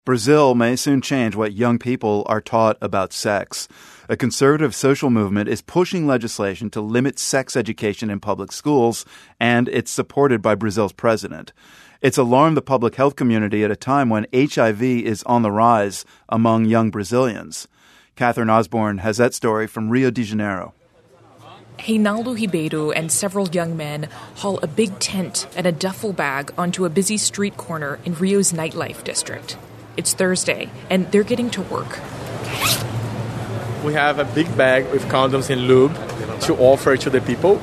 Brazil may soon change what young people are taught about sex. A conservative social movement is pushing legislation to limit sex education in public schools, and it's supported by Brazil's president. It's alarmed the public health community at a time when HIV is on the rise among young Brazilians. Catherine Osborne has that story from Rio de Janeiro. Reinaldo Ribeiro and several young men haul a big tent and a duffel bag onto a busy street corner in Rio's nightlife district. It's Thursday, and they're getting to work. We have a big bag with condoms and lube to offer to the people.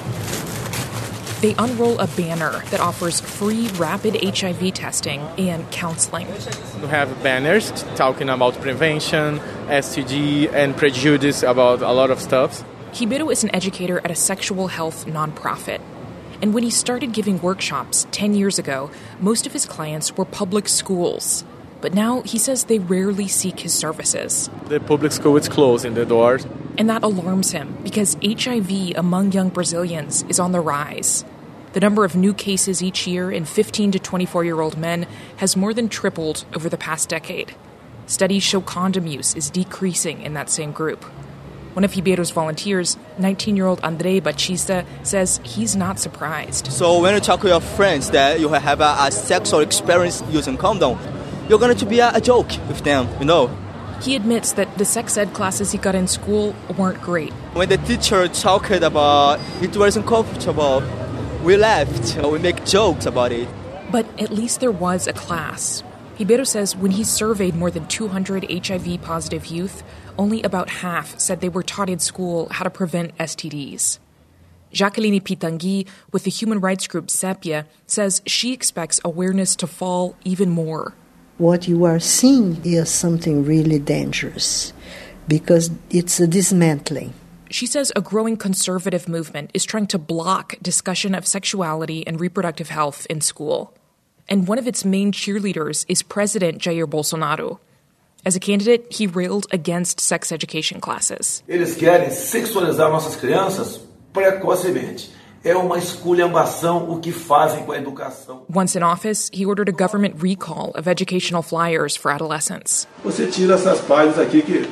They unroll a banner that offers free rapid HIV testing and counseling. We have banners talking about prevention, STD, and prejudice about a lot of stuff. Ribeiro is an educator at a sexual health nonprofit. And when he started giving workshops 10 years ago, most of his clients were public schools. But now he says they rarely seek his services. The public school is closing the doors. And that alarms him because HIV among young Brazilians is on the rise. The number of new cases each year in 15 to 24-year-old men has more than tripled over the past decade. Studies show condom use is decreasing in that same group. One of Ribeiro's volunteers, 19-year-old André Batista, says he's not surprised. So when you talk to your friends that you have a sexual experience using condom, you're going to be a joke with them, you know. He admits that the sex ed classes he got in school weren't great. When the teacher talked about it wasn't comfortable, we laughed, we make jokes about it. But at least there was a class. Ribeiro says when he surveyed more than 200 HIV-positive youth, only about half said they were taught in school how to prevent STDs. Jaqueline Pitangui, with the human rights group Sepia, says she expects awareness to fall even more. What you are seeing is something really dangerous because it's a dismantling. She says a growing conservative movement is trying to block discussion of sexuality and reproductive health in school. And one of its main cheerleaders is President Jair Bolsonaro. As a candidate, he railed against sex education classes. Eles querem sexualizar nossas crianças precocemente. É uma esculhambação o que fazem com a educação. Once in office, he ordered a government recall of educational flyers for adolescents. Você tira essas páginas aqui que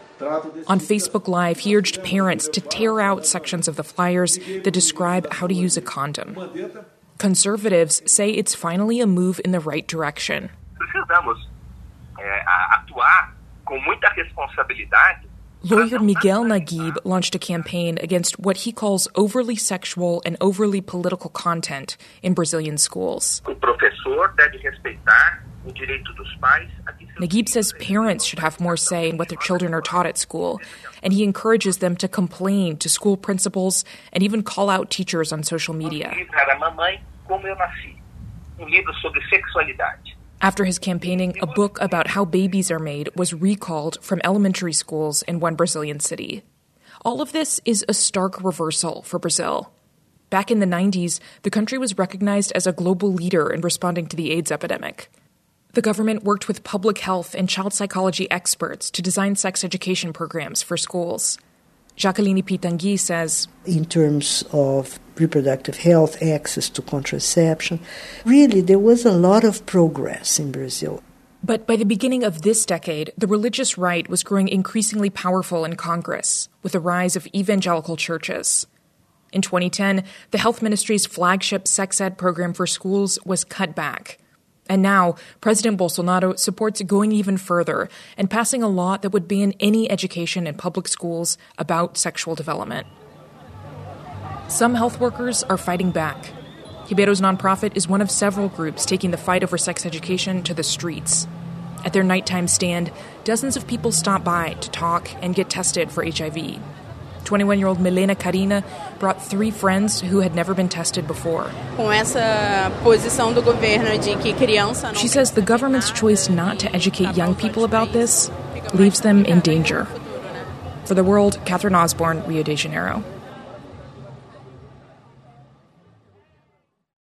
on Facebook Live, he urged parents to tear out sections of the flyers that describe how to use a condom. Conservatives say it's finally a move in the right direction. Precisamos atuar com muita responsabilidade. Lawyer Miguel Naguib launched a campaign against what he calls overly sexual and overly political content in Brazilian schools. O professor deve respeitar o direito dos pais. Naguib says parents should have more say in what their children are taught at school, and he encourages them to complain to school principals and even call out teachers on social media. After his campaigning, a book about how babies are made was recalled from elementary schools in one Brazilian city. All of this is a stark reversal for Brazil. Back in the 90s, the country was recognized as a global leader in responding to the AIDS epidemic. The government worked with public health and child psychology experts to design sex education programs for schools. Jaqueline Pitangui says, in terms of reproductive health, access to contraception, really there was a lot of progress in Brazil. But by the beginning of this decade, the religious right was growing increasingly powerful in Congress, with the rise of evangelical churches. In 2010, the health ministry's flagship sex ed program for schools was cut back. And now, President Bolsonaro supports going even further and passing a law that would ban any education in public schools about sexual development. Some health workers are fighting back. Ribeiro's nonprofit is one of several groups taking the fight over sex education to the streets. At their nighttime stand, dozens of people stop by to talk and get tested for HIV. 21-year-old Milena Karina brought 3 friends who had never been tested before. She says the government's choice not to educate young people about this leaves them in danger. For The World, Catherine Osborne, Rio de Janeiro.